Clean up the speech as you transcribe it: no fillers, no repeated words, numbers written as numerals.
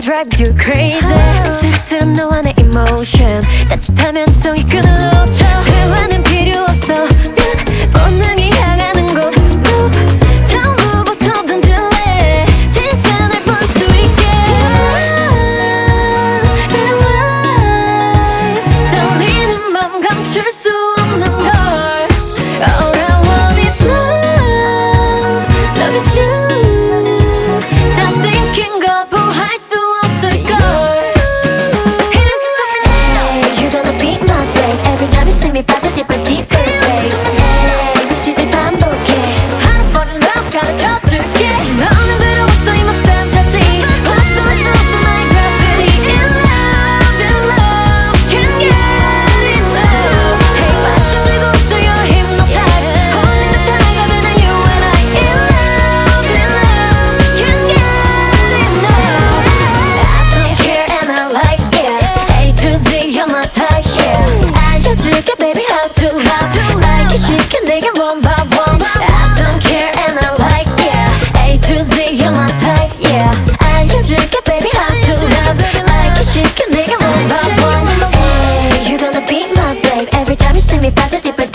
drive you crazy. 쓸쓸한 너와 내 emotion 짜릿하면 성이 끈을 놓쳐. 대화는 필요 없어 본능이 향하는 곳 Move 전부 벗어 던질래 진짜 날 볼 수 있게. Feel alive 떨리는 맘 감출 수 없는 걸. All I want is love, love is you. Stop thinking 거부할 수 없을 걸. Hey listen to me now. You're gonna be my babe every time you see me 빠져 deeper deeper babe. Hey 미치듯 반복해 하루뿐인 love 가르쳐줄게. 너는 외로웠어 in my fantasy 벗어날 수 없어 나의 gravity. In love can't get enough. Hey 빠져들고 있어 you're hypnotized 홀린 듯 다가가는 you and I. In love can't get enough. I don't care and I like it A to Z you're my type yeah. 알려줄게 baby how to like it 시켜 내게 one by one. I don't care and I like it A to Z you're my type yeah. 알려줄게 baby how to like it 시켜 내게 one by one. Hey you're gonna be my babe every time you see me 빠져 deeper